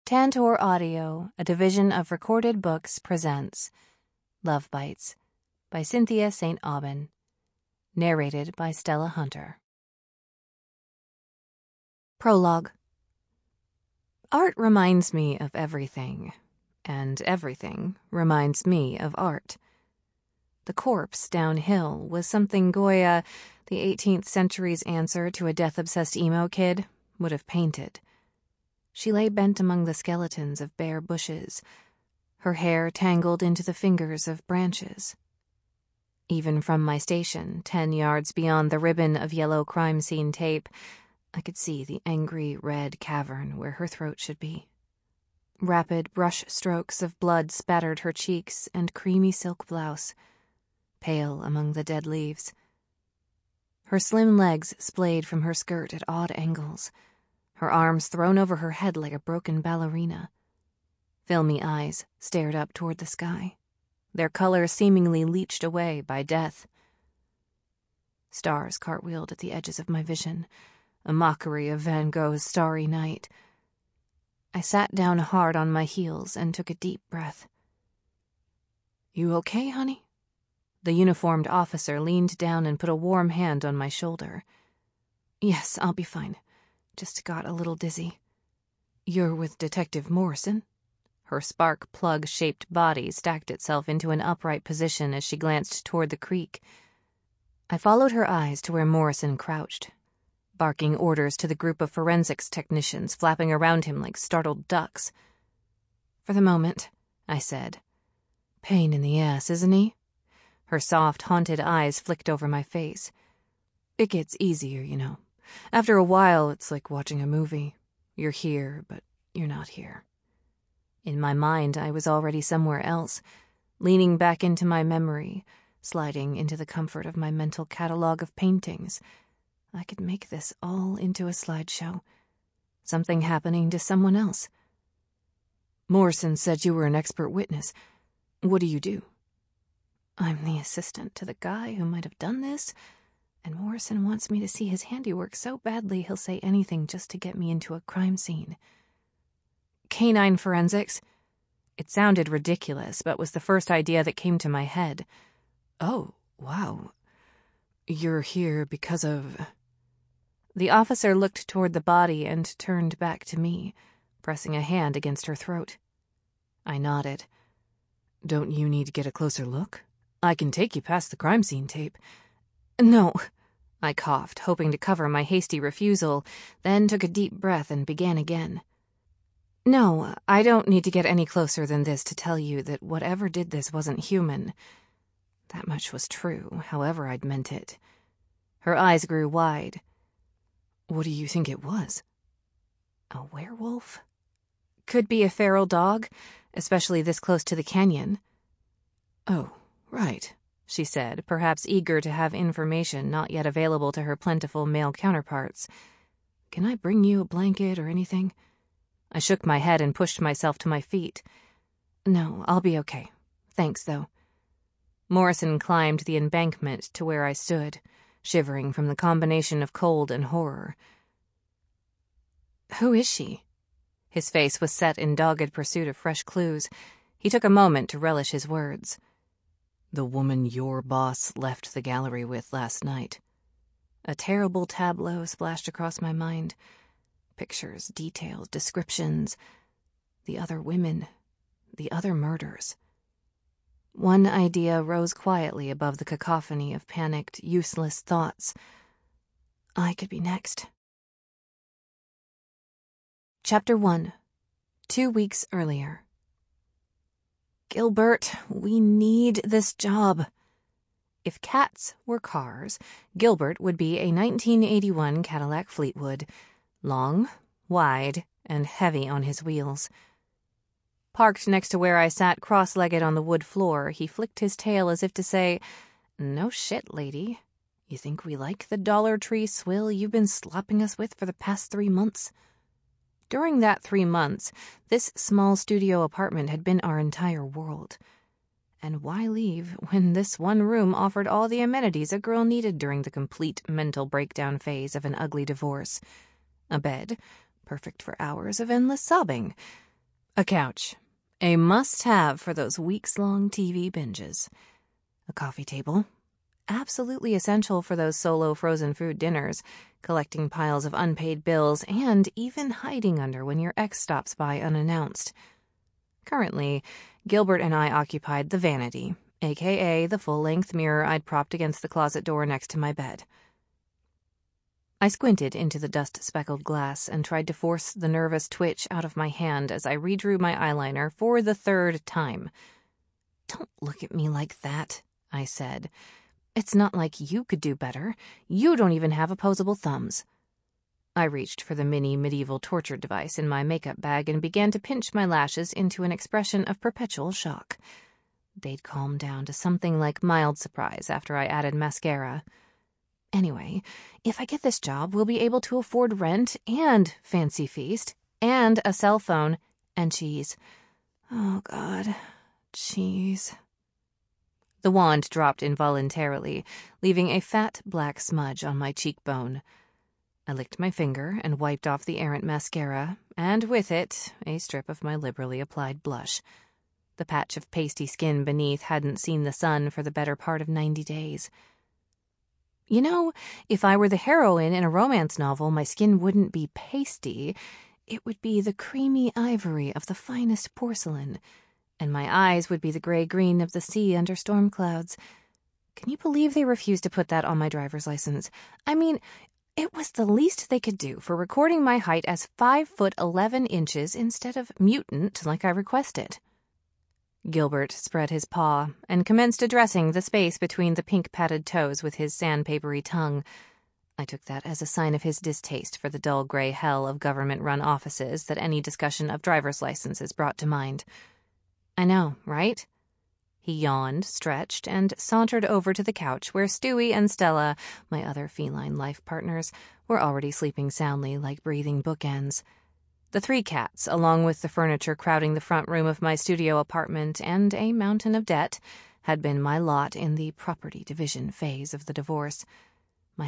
Tantor Audio, a division of Recorded Books, presents Love Bites by Cynthia St. Aubin. Narrated by Stella Hunter. Prologue. Art reminds me of everything, and everything reminds me of art. The corpse downhill was something Goya, the 18th century's answer to a death-obsessed emo kid, would have painted. She lay bent among the skeletons of bare bushes, her hair tangled into the fingers of branches. Even from my station, 10 yards beyond the ribbon of yellow crime scene tape, I could see the angry red cavern where her throat should be. Rapid brush strokes of blood spattered her cheeks and creamy silk blouse, pale among the dead leaves. Her slim legs splayed from her skirt at odd angles, her arms thrown over her head like a broken ballerina. Filmy eyes stared up toward the sky, their color seemingly leached away by death. Stars cartwheeled at the edges of my vision, a mockery of Van Gogh's Starry Night. I sat down hard on my heels and took a deep breath. "You okay, honey?" The uniformed officer leaned down and put a warm hand on my shoulder. "Yes, I'll be fine. Just got a little dizzy." "You're with Detective Morrison?" Her spark plug-shaped body stacked itself into an upright position as she glanced toward the creek. I followed her eyes to where Morrison crouched, barking orders to the group of forensics technicians flapping around him like startled ducks. "For the moment," I said. "Pain in the ass, isn't he?" Her soft, haunted eyes flicked over my face. "It gets easier, you know. After a while, it's like watching a movie. You're here, but you're not here." In my mind, I was already somewhere else, leaning back into my memory, sliding into the comfort of my mental catalog of paintings. I could make this all into a slideshow. Something happening to someone else. "Morrison said you were an expert witness. What do you do?" "I'm the assistant to the guy who might have done this, and Morrison wants me to see his handiwork so badly he'll say anything just to get me into a crime scene." "Canine forensics?" It sounded ridiculous, but was the first idea that came to my head. "Oh, wow. You're here because of..." The officer looked toward the body and turned back to me, pressing a hand against her throat. I nodded. "Don't you need to get a closer look? I can take you past the crime scene tape." "No," I coughed, hoping to cover my hasty refusal, then took a deep breath and began again. "No, I don't need to get any closer than this to tell you that whatever did this wasn't human. That much was true, however I'd meant it." Her eyes grew wide. "What do you think it was?" "A werewolf? Could be a feral dog, especially this close to the canyon." "Oh, right," she said, perhaps eager to have information not yet available to her plentiful male counterparts. "Can I bring you a blanket or anything?" I shook my head and pushed myself to my feet. "No, I'll be okay. Thanks, though." Morrison climbed the embankment to where I stood, shivering from the combination of cold and horror. "Who is she?" His face was set in dogged pursuit of fresh clues. He took a moment to relish his words. "The woman your boss left the gallery with last night." A terrible tableau splashed across my mind. Pictures, details, descriptions. The other women. The other murders. One idea rose quietly above the cacophony of panicked, useless thoughts. I could be next. Chapter 1. 2 weeks earlier. "Gilbert, we need this job." If cats were cars, Gilbert would be a 1981 Cadillac Fleetwood, long, wide, and heavy on his wheels. Parked next to where I sat cross-legged on the wood floor, he flicked his tail as if to say, "No shit, lady. You think we like the Dollar Tree swill you've been slapping us with for the past 3 months?" During that 3 months, this small studio apartment had been our entire world. And why leave when this one room offered all the amenities a girl needed during the complete mental breakdown phase of an ugly divorce? A bed, perfect for hours of endless sobbing. A couch. A must-have for those weeks-long TV binges. A coffee table. Absolutely essential for those solo frozen food dinners, collecting piles of unpaid bills, and even hiding under when your ex stops by unannounced. Currently, Gilbert and I occupied the vanity, aka the full-length mirror I'd propped against the closet door next to my bed. I squinted into the dust-speckled glass and tried to force the nervous twitch out of my hand as I redrew my eyeliner for the third time. "Don't look at me like that," I said. "It's not like you could do better. You don't even have opposable thumbs." I reached for the mini medieval torture device in my makeup bag and began to pinch my lashes into an expression of perpetual shock. They'd calmed down to something like mild surprise after I added mascara. Anyway, if I get this job, we'll be able to afford rent and fancy feast and a cell phone and cheese. Oh, God, cheese. The wand dropped involuntarily, leaving a fat black smudge on my cheekbone. I licked my finger and wiped off the errant mascara, and with it, a strip of my liberally applied blush. The patch of pasty skin beneath hadn't seen the sun for the better part of 90 days. You know, if I were the heroine in a romance novel, my skin wouldn't be pasty. It would be the creamy ivory of the finest porcelain, and my eyes would be the gray-green of the sea under storm clouds. Can you believe they refused to put that on my driver's license? I mean, it was the least they could do for recording my height as 5'11" instead of mutant like I requested. Gilbert spread his paw and commenced addressing the space between the pink-padded toes with his sandpapery tongue. I took that as a sign of his distaste for the dull gray hell of government-run offices that any discussion of driver's licenses brought to mind. I know, right? He yawned, stretched, and sauntered over to the couch where Stewie and Stella, my other feline life partners, were already sleeping soundly like breathing bookends. The 3 cats, along with the furniture crowding the front room of my studio apartment and a mountain of debt, had been my lot in the property division phase of the divorce. My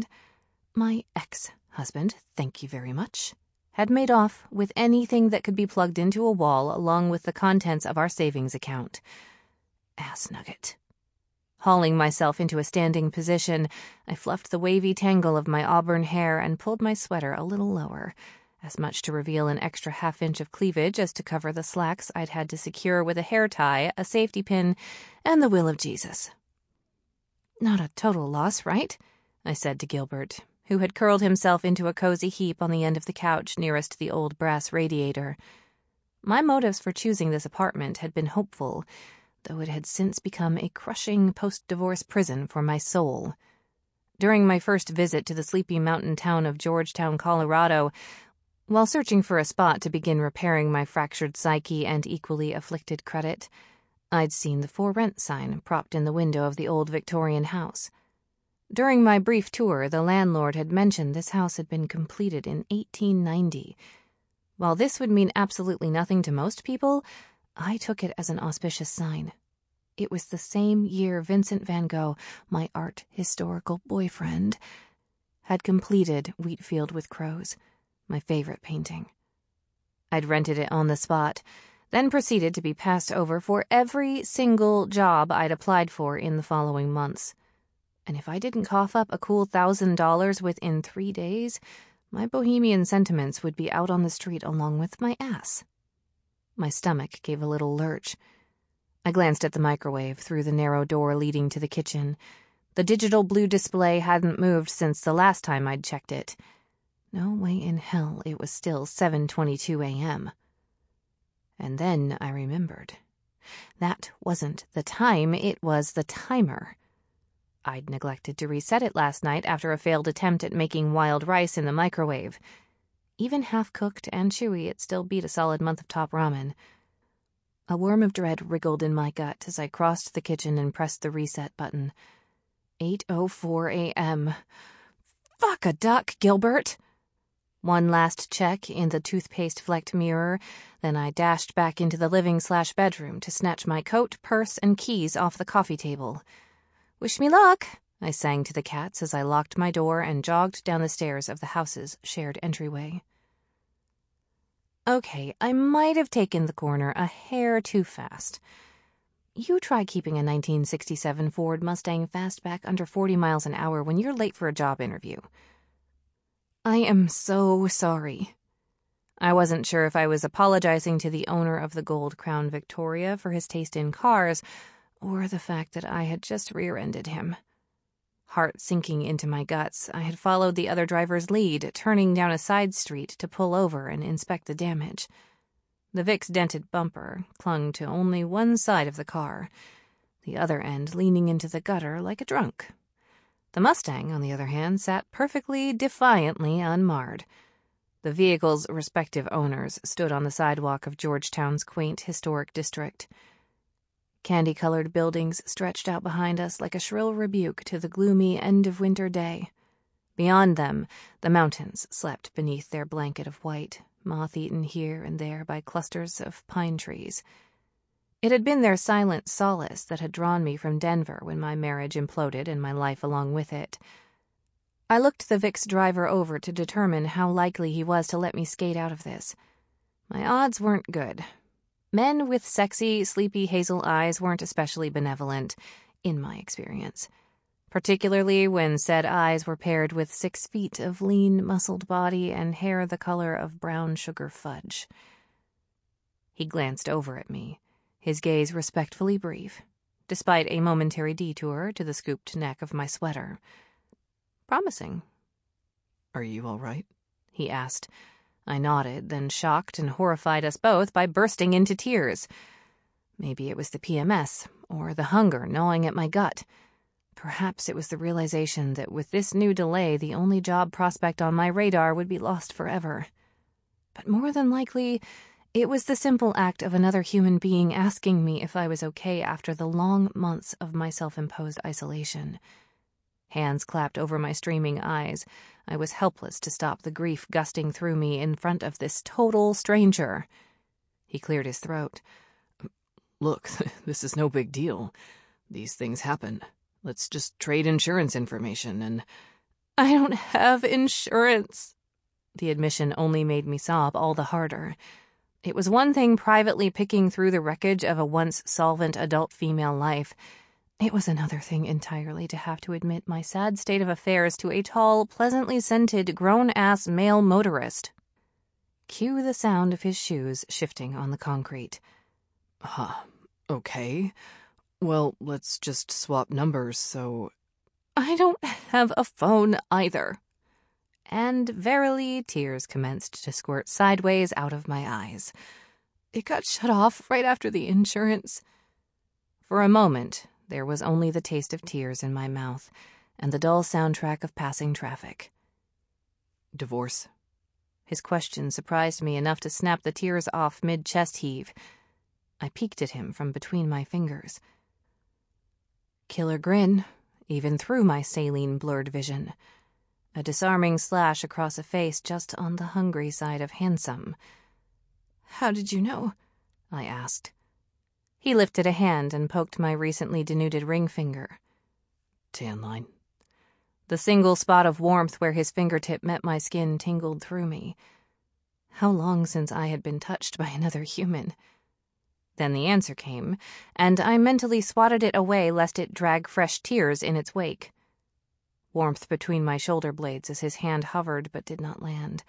ex-husband, thank you very much, had made off with anything that could be plugged into a wall along with the contents of our savings account. Ass nugget. Hauling myself into a standing position, I fluffed the wavy tangle of my auburn hair and pulled my sweater a little lower, as much to reveal an extra half-inch of cleavage as to cover the slacks I'd had to secure with a hair tie, a safety pin, and the will of Jesus. "Not a total loss, right?" I said to Gilbert, who had curled himself into a cozy heap on the end of the couch nearest the old brass radiator. My motives for choosing this apartment had been hopeful, though it had since become a crushing post-divorce prison for my soul. During my first visit to the sleepy mountain town of Georgetown, Colorado, while searching for a spot to begin repairing my fractured psyche and equally afflicted credit, I'd seen the for rent sign propped in the window of the old Victorian house. During my brief tour, the landlord had mentioned this house had been completed in 1890. While this would mean absolutely nothing to most people, I took it as an auspicious sign. It was the same year Vincent van Gogh, my art historical boyfriend, had completed Wheatfield with Crows, my favorite painting. I'd rented it on the spot, then proceeded to be passed over for every single job I'd applied for in the following months. And if I didn't cough up a cool $1,000 within 3 days, my bohemian sentiments would be out on the street along with my ass. My stomach gave a little lurch. I glanced at the microwave through the narrow door leading to the kitchen. The digital blue display hadn't moved since the last time I'd checked it. No way in hell it was still 7:22 a.m. And then I remembered. That wasn't the time, it was the timer. I'd neglected to reset it last night after a failed attempt at making wild rice in the microwave. Even half-cooked and chewy, it still beat a solid month of top ramen. A worm of dread wriggled in my gut as I crossed the kitchen and pressed the reset button. 8:04 a.m. Fuck a duck, Gilbert! One last check in the toothpaste-flecked mirror, then I dashed back into the living/bedroom to snatch my coat, purse, and keys off the coffee table. "Wish me luck," I sang to the cats as I locked my door and jogged down the stairs of the house's shared entryway. Okay, I might have taken the corner a hair too fast. You try keeping a 1967 Ford Mustang Fastback under 40 miles an hour when you're late for a job interview. I am so sorry. I wasn't sure if I was apologizing to the owner of the Gold Crown Victoria for his taste in cars, or the fact that I had just rear-ended him. Heart sinking into my guts, I had followed the other driver's lead, turning down a side street to pull over and inspect the damage. The Vic's dented bumper clung to only one side of the car, the other end leaning into the gutter like a drunk. The Mustang, on the other hand, sat perfectly, defiantly unmarred. The vehicle's respective owners stood on the sidewalk of Georgetown's quaint historic district. Candy-colored buildings stretched out behind us like a shrill rebuke to the gloomy end-of-winter day. Beyond them, the mountains slept beneath their blanket of white, moth-eaten here and there by clusters of pine trees. It had been their silent solace that had drawn me from Denver when my marriage imploded and my life along with it. I looked the Vic's driver over to determine how likely he was to let me skate out of this. My odds weren't good. Men with sexy, sleepy hazel eyes weren't especially benevolent, in my experience, particularly when said eyes were paired with 6 feet of lean, muscled body and hair the color of brown sugar fudge. He glanced over at me, his gaze respectfully brief, despite a momentary detour to the scooped neck of my sweater. Promising. "Are you all right?" he asked. I nodded, then shocked and horrified us both by bursting into tears. Maybe it was the PMS, or the hunger gnawing at my gut. Perhaps it was the realization that with this new delay, the only job prospect on my radar would be lost forever. But more than likely, it was the simple act of another human being asking me if I was okay after the long months of my self-imposed isolation. Hands clapped over my streaming eyes. I was helpless to stop the grief gusting through me in front of this total stranger. He cleared his throat. "Look, this is no big deal. These things happen. Let's just trade insurance information and—" "I don't have insurance." The admission only made me sob all the harder. It was one thing privately picking through the wreckage of a once solvent adult female life. It was another thing entirely to have to admit my sad state of affairs to a tall, pleasantly scented, grown-ass male motorist. Cue the sound of his shoes shifting on the concrete. Okay. Well, let's just swap numbers, so... I don't have a phone either. And verily, tears commenced to squirt sideways out of my eyes. It got shut off right after the insurance. For a moment, there was only the taste of tears in my mouth and the dull soundtrack of passing traffic. Divorce? His question surprised me enough to snap the tears off mid-chest heave. I peeked at him from between my fingers. Killer grin, even through my saline-blurred vision. A disarming slash across a face just on the hungry side of handsome. "How did you know?" I asked. He lifted a hand and poked my recently denuded ring finger. Tan line. The single spot of warmth where his fingertip met my skin tingled through me. How long since I had been touched by another human? Then the answer came, and I mentally swatted it away lest it drag fresh tears in its wake. Warmth between my shoulder blades as his hand hovered but did not land.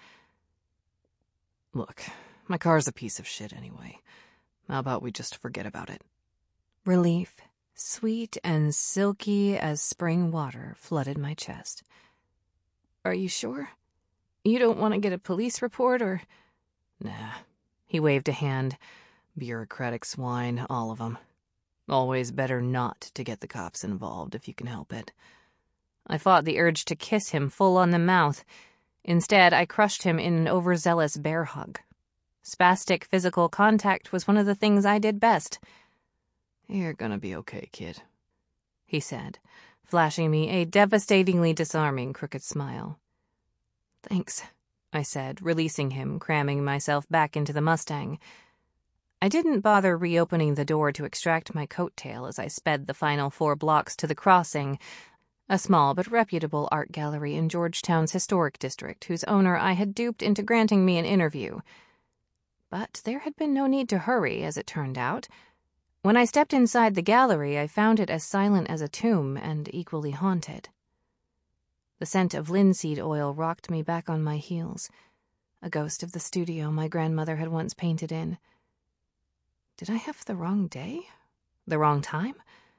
Look, my car's a piece of shit anyway. How about we just forget about it? Relief, sweet and silky as spring water, flooded my chest. Are you sure? You don't want to get a police report or... Nah. He waved a hand. Bureaucratic swine, all of them. Always better not to get the cops involved if you can help it. I fought the urge to kiss him full on the mouth. Instead, I crushed him in an overzealous bear hug. Spastic physical contact was one of the things I did best. You're gonna be okay, kid, he said, flashing me a devastatingly disarming crooked smile. Thanks, I said, releasing him, cramming myself back into the Mustang. I didn't bother reopening the door to extract my coat tail as I sped the final 4 blocks to the crossing, a small but reputable art gallery in Georgetown's historic district whose owner I had duped into granting me an interview. But there had been no need to hurry, as it turned out. When I stepped inside the gallery, I found it as silent as a tomb and equally haunted. The scent of linseed oil rocked me back on my heels, a ghost of the studio my grandmother had once painted in. Did I have the wrong day? The wrong time?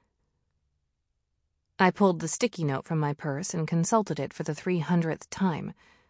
I pulled the sticky note from my purse and consulted it for the 300th time.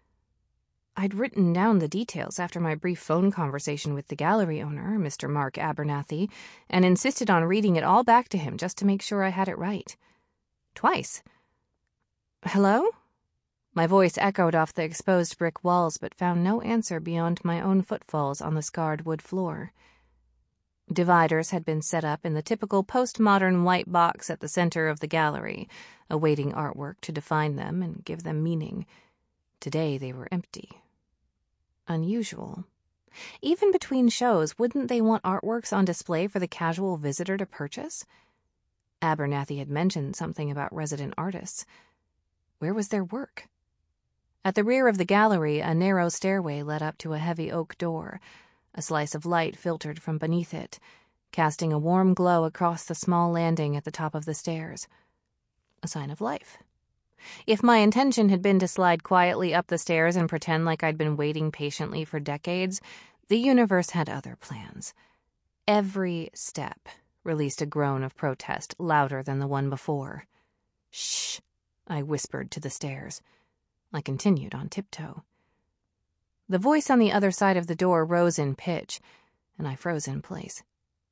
I'd written down the details after my brief phone conversation with the gallery owner, Mr. Mark Abernathy, and insisted on reading it all back to him just to make sure I had it right. Twice. Hello? My voice echoed off the exposed brick walls, but found no answer beyond my own footfalls on the scarred wood floor. Dividers had been set up in the typical postmodern white box at the center of the gallery, awaiting artwork to define them and give them meaning. Today they were empty. Unusual. Even between shows, wouldn't they want artworks on display for the casual visitor to purchase? Abernathy had mentioned something about resident artists. Where was their work? At the rear of the gallery, a narrow stairway led up to a heavy oak door. A slice of light filtered from beneath it, casting a warm glow across the small landing at the top of the stairs. A sign of life. If my intention had been to slide quietly up the stairs and pretend like I'd been waiting patiently for decades, the universe had other plans. Every step released a groan of protest louder than the one before. Shh, I whispered to the stairs. I continued on tiptoe. The voice on the other side of the door rose in pitch, and I froze in place.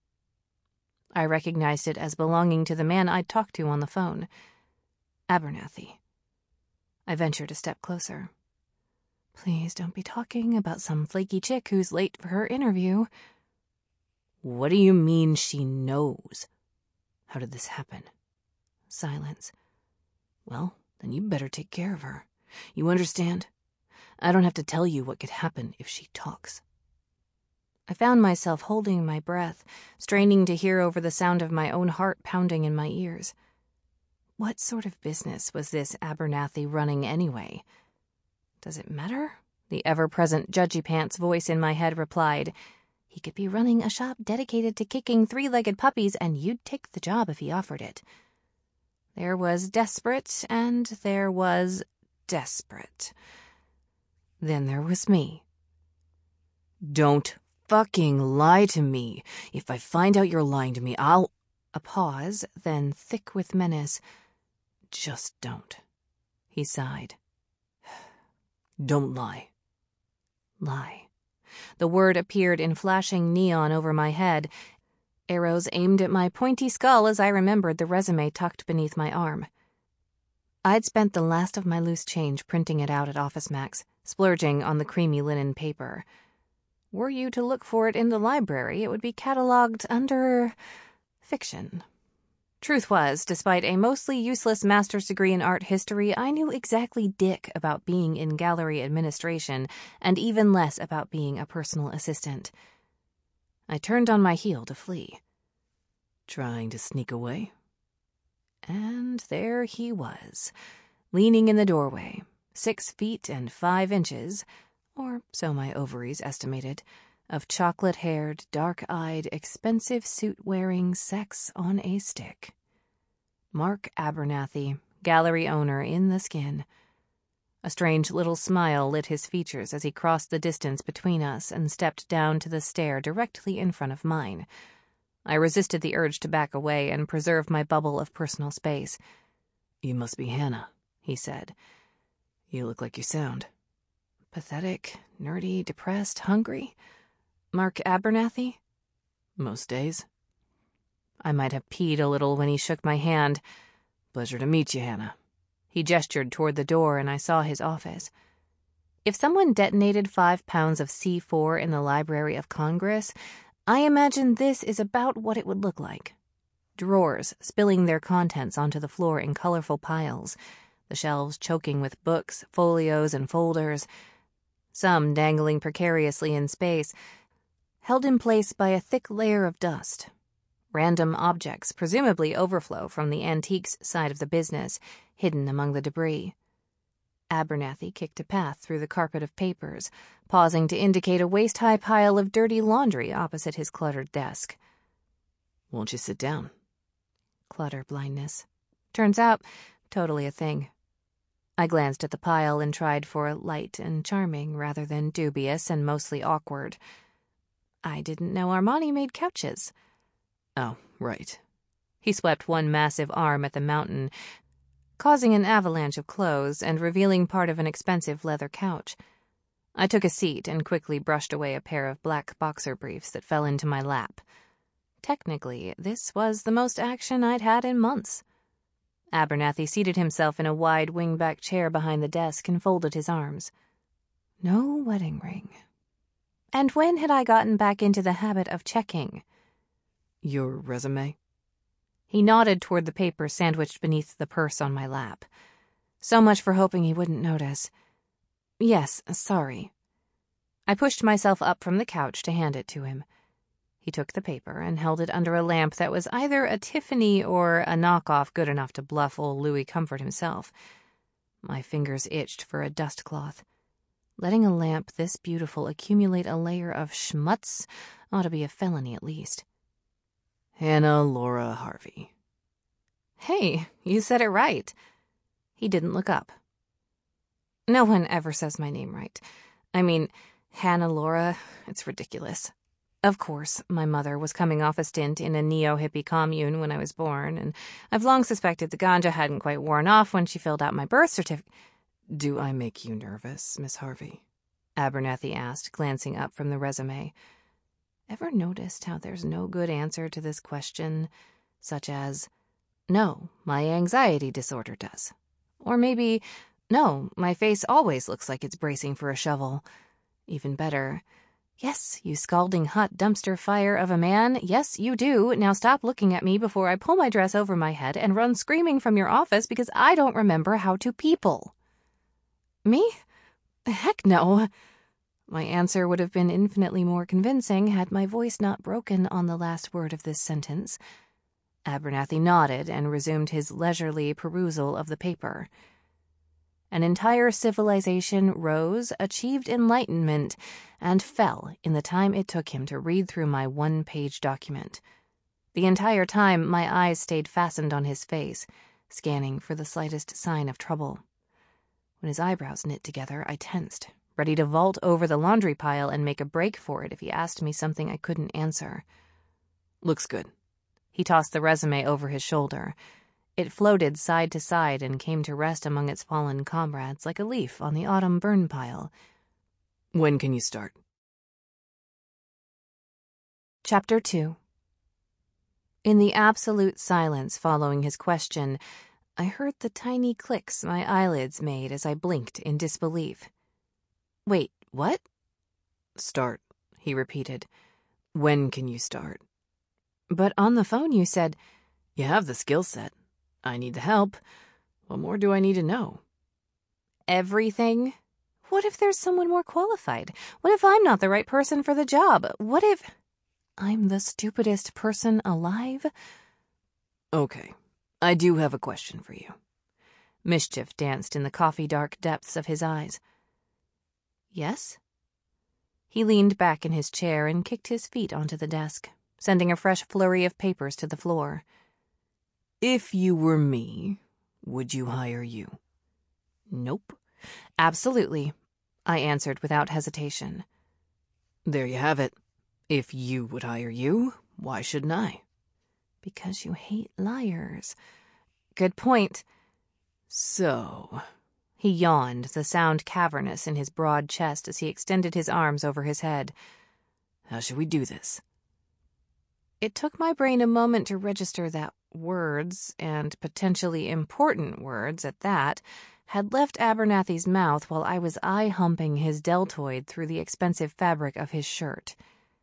I recognized it as belonging to the man I'd talked to on the phone. Abernathy. I ventured a step closer. Please don't be talking about some flaky chick who's late for her interview. What do you mean she knows? How did this happen? Silence. Well, then you better take care of her. You understand? I don't have to tell you what could happen if she talks. I found myself holding my breath, straining to hear over the sound of my own heart pounding in my ears. What sort of business was this Abernathy running anyway? Does it matter? The ever-present Judgy-Pants voice in my head replied. He could be running a shop dedicated to kicking three-legged puppies, and you'd take the job if he offered it. There was desperate, and there was desperate. Then there was me. Don't fucking lie to me. If I find out you're lying to me, I'll... A pause, then thick with menace. Just don't. He sighed. Don't lie. Lie. The word appeared in flashing neon over my head. Arrows aimed at my pointy skull as I remembered the resume tucked beneath my arm. I'd spent the last of my loose change printing it out at OfficeMax, splurging on the creamy linen paper. Were you to look for it in the library, it would be catalogued under fiction. Truth was, despite a mostly useless master's degree in art history, I knew exactly dick about being in gallery administration, and even less about being a personal assistant. I turned on my heel to flee. Trying to sneak away? And there he was, leaning in the doorway, 6 feet and 5 inches, or so my ovaries estimated, of chocolate-haired, dark-eyed, expensive suit-wearing sex on a stick. Mark Abernathy, gallery owner in the skin. A strange little smile lit his features as he crossed the distance between us and stepped down to the stair directly in front of mine. I resisted the urge to back away and preserve my bubble of personal space. You must be Hannah, he said. You look like you sound. Pathetic, nerdy, depressed, hungry? Mark Abernathy? Most days. I might have peed a little when he shook my hand. Pleasure to meet you, Hannah. He gestured toward the door, and I saw his office. If someone detonated 5 pounds of C4 in the Library of Congress, I imagine this is about what it would look like. Drawers spilling their contents onto the floor in colorful piles, the shelves choking with books, folios, and folders, some dangling precariously in space, held in place by a thick layer of dust. Random objects, presumably overflow from the antiques side of the business, hidden among the debris. Abernathy kicked a path through the carpet of papers, pausing to indicate a waist-high pile of dirty laundry opposite his cluttered desk. Won't you sit down? Clutter blindness. Turns out, totally a thing. I glanced at the pile and tried for light and charming rather than dubious and mostly awkward. I didn't know Armani made couches. Oh, right. He swept one massive arm at the mountain, causing an avalanche of clothes and revealing part of an expensive leather couch. I took a seat and quickly brushed away a pair of black boxer briefs that fell into my lap. Technically, this was the most action I'd had in months. Abernathy seated himself in a wide wingback chair behind the desk and folded his arms. No wedding ring. And when had I gotten back into the habit of checking? Your resume? He nodded toward the paper sandwiched beneath the purse on my lap. So much for hoping he wouldn't notice. Yes, sorry. I pushed myself up from the couch to hand it to him. He took the paper and held it under a lamp that was either a Tiffany or a knockoff good enough to bluff old Louis Comfort himself. My fingers itched for a dust cloth. Letting a lamp this beautiful accumulate a layer of schmutz ought to be a felony at least. Hannah Laura Harvey. Hey, you said it right. He didn't look up. No one ever says my name right. I mean, Hannah Laura, it's ridiculous. Of course, my mother was coming off a stint in a neo-hippie commune when I was born, and I've long suspected the ganja hadn't quite worn off when she filled out my birth certificate. Do I make you nervous, Miss Harvey? Abernathy asked, glancing up from the resume. Ever noticed how there's no good answer to this question, such as, no, my anxiety disorder does. Or maybe, no, my face always looks like it's bracing for a shovel. Even better, yes, you scalding hot dumpster fire of a man, yes, you do. Now stop looking at me before I pull my dress over my head and run screaming from your office because I don't remember how to people. Me? Heck no. My answer would have been infinitely more convincing had my voice not broken on the last word of this sentence. Abernathy nodded and resumed his leisurely perusal of the paper. An entire civilization rose, achieved enlightenment, and fell in the time it took him to read through my one-page document. The entire time, my eyes stayed fastened on his face, scanning for the slightest sign of trouble. When his eyebrows knit together, I tensed, ready to vault over the laundry pile and make a break for it if he asked me something I couldn't answer. Looks good. He tossed the resume over his shoulder. It floated side to side and came to rest among its fallen comrades like a leaf on the autumn burn pile. When can you start? Chapter 2. In the absolute silence following his question, I heard the tiny clicks my eyelids made as I blinked in disbelief. Wait, what? Start, he repeated. When can you start? But on the phone you said, you have the skill set. I need the help. What more do I need to know? Everything? What if there's someone more qualified? What if I'm not the right person for the job? What if I'm the stupidest person alive? Okay, I do have a question for you. Mischief danced in the coffee-dark depths of his eyes. Yes? He leaned back in his chair and kicked his feet onto the desk, sending a fresh flurry of papers to the floor. If you were me, would you hire you? Nope. Absolutely, I answered without hesitation. There you have it. If you would hire you, why shouldn't I? Because you hate liars. Good point. So... He yawned, the sound cavernous in his broad chest as he extended his arms over his head. How should we do this? It took my brain a moment to register that words, and potentially important words at that, had left Abernathy's mouth while I was eye-humping his deltoid through the expensive fabric of his shirt.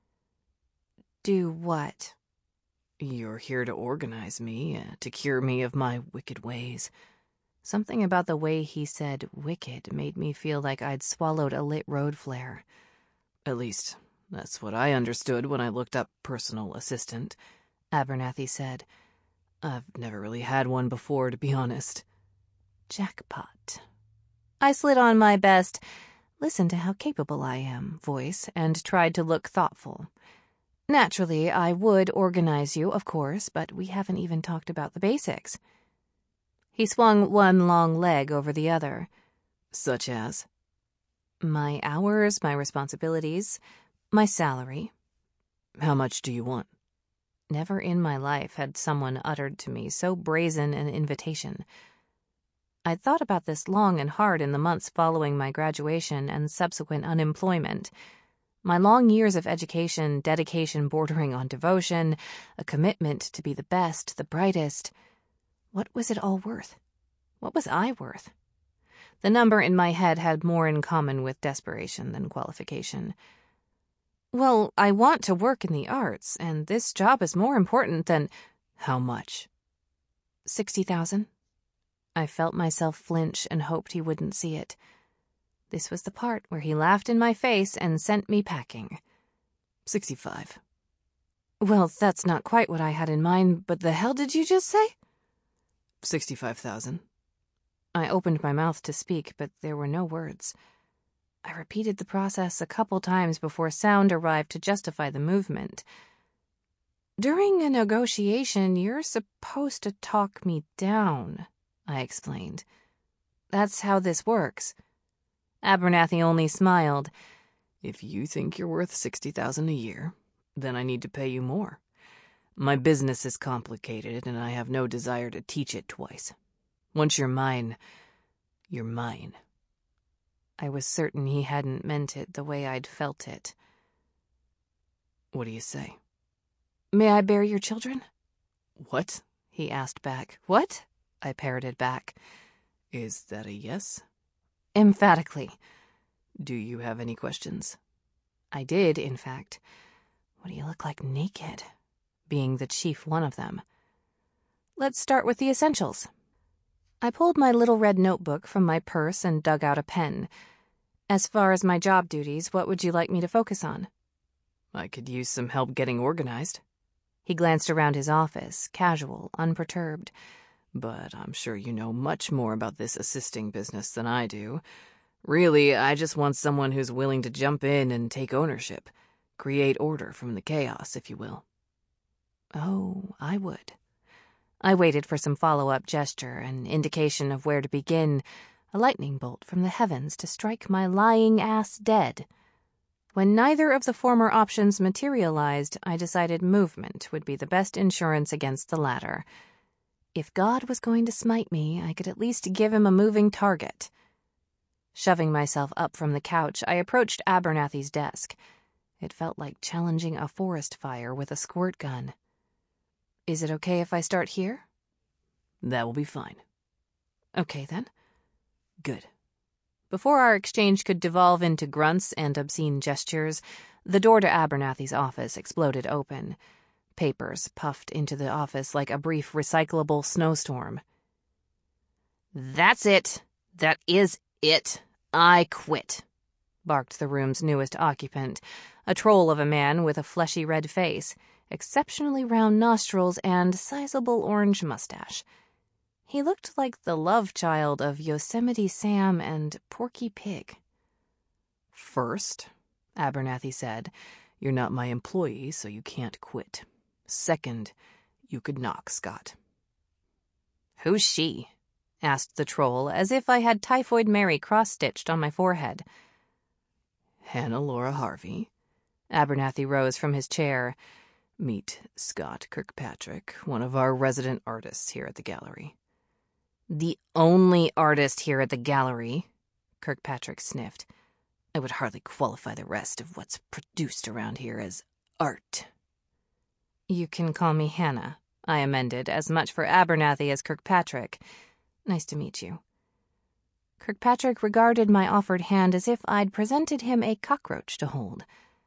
Do what? You're here to organize me, to cure me of my wicked ways. Something about the way he said wicked made me feel like I'd swallowed a lit road flare. At least, that's what I understood when I looked up personal assistant, Abernathy said. I've never really had one before, to be honest. Jackpot. I slid on my best, "Listen to how capable I am" voice and tried to look thoughtful. "Naturally, I would organize you, of course, but we haven't even talked about the basics." He swung one long leg over the other. Such as? My hours, my responsibilities, my salary. How much do you want? Never in my life had someone uttered to me so brazen an invitation. I'd thought about this long and hard in the months following my graduation and subsequent unemployment. My long years of education, dedication bordering on devotion, a commitment to be the best, the brightest. What was it all worth? What was I worth? The number in my head had more in common with desperation than qualification. "Well, I want to work in the arts, and this job is more important than—" "How much?" $60,000. I felt myself flinch and hoped he wouldn't see it. This was the part where he laughed in my face and sent me packing. 65. Well, that's not quite what I had in mind, but the hell did you just say? 65,000. I opened my mouth to speak, but there were no words. I repeated the process a couple times before sound arrived to justify the movement. "During a negotiation, you're supposed to talk me down," I explained. "That's how this works." Abernathy only smiled. "If you think you're worth 60,000 a year, then I need to pay you more. My business is complicated, and I have no desire to teach it twice. Once you're mine, you're mine." I was certain he hadn't meant it the way I'd felt it. "What do you say?" "May I bear your children?" "What?" he asked back. "What?" I parroted back. "Is that a yes?" Emphatically. "Do you have any questions?" I did, in fact. What do you look like naked? Being the chief one of them. "Let's start with the essentials." I pulled my little red notebook from my purse and dug out a pen. "As far as my job duties, what would you like me to focus on?" "I could use some help getting organized." He glanced around his office, casual, unperturbed. "But I'm sure you know much more about this assisting business than I do. Really, I just want someone who's willing to jump in and take ownership. Create order from the chaos, if you will." Oh, I would. I waited for some follow-up gesture, an indication of where to begin, a lightning bolt from the heavens to strike my lying ass dead. When neither of the former options materialized, I decided movement would be the best insurance against the latter. If God was going to smite me, I could at least give him a moving target. Shoving myself up from the couch, I approached Abernathy's desk. It felt like challenging a forest fire with a squirt gun. "Is it okay if I start here?" "That will be fine." "Okay, then." "Good." Before our exchange could devolve into grunts and obscene gestures, the door to Abernathy's office exploded open. Papers puffed into the office like a brief recyclable snowstorm. "That's it. That is it. I quit," barked the room's newest occupant, a troll of a man with a fleshy red face, exceptionally round nostrils, and sizable orange mustache. He looked like the love child of Yosemite Sam and Porky Pig. "First," Abernathy said, "you're not my employee, so you can't quit. Second, you could knock, Scott." "Who's she?" asked the troll, as if I had Typhoid Mary cross-stitched on my forehead. "Hannah Laura Harvey." Abernathy rose from his chair. "Meet Scott Kirkpatrick, one of our resident artists here at the gallery." "The only artist here at the gallery," Kirkpatrick sniffed. "I would hardly qualify the rest of what's produced around here as art." "You can call me Hannah," I amended, as much for Abernathy as Kirkpatrick. "Nice to meet you." Kirkpatrick regarded my offered hand as if I'd presented him a cockroach to hold.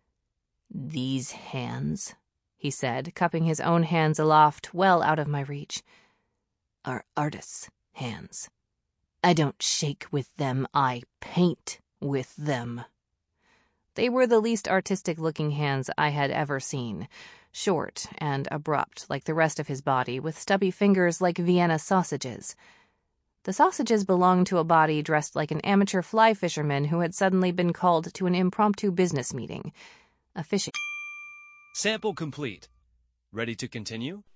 "These hands," he said, cupping his own hands aloft, well out of my reach, "are artists' hands. I don't shake with them, I paint with them." They were the least artistic-looking hands I had ever seen, short and abrupt like the rest of his body, with stubby fingers like Vienna sausages. The sausages belonged to a body dressed like an amateur fly fisherman who had suddenly been called to an impromptu business meeting. A fishing. Sample complete. Ready to continue?